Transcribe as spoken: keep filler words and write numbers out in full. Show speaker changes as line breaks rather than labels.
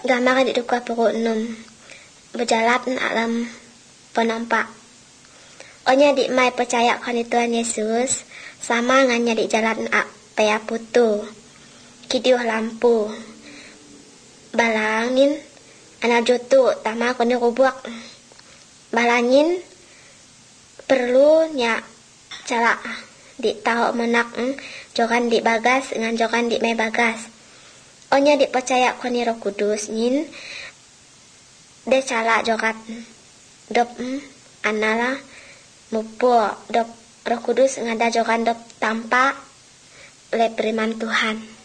gambar di duka pukul enam berjalan alam penampak. Onya di mai percaya kan Tuhan Yesus sama nganya di jalan ak paya putu kidiuh lampu balangin anak jutu tama koni rubuak balangin perlu nya cala di tahu menak mm, jokan di bagas ngan jokan di mai bagas. Onya di percaya koni Roh Kudus nyin de cala jokat dop mm, anala mupo dop Roh Kudus ngada jokan dop tampa le firman Tuhan.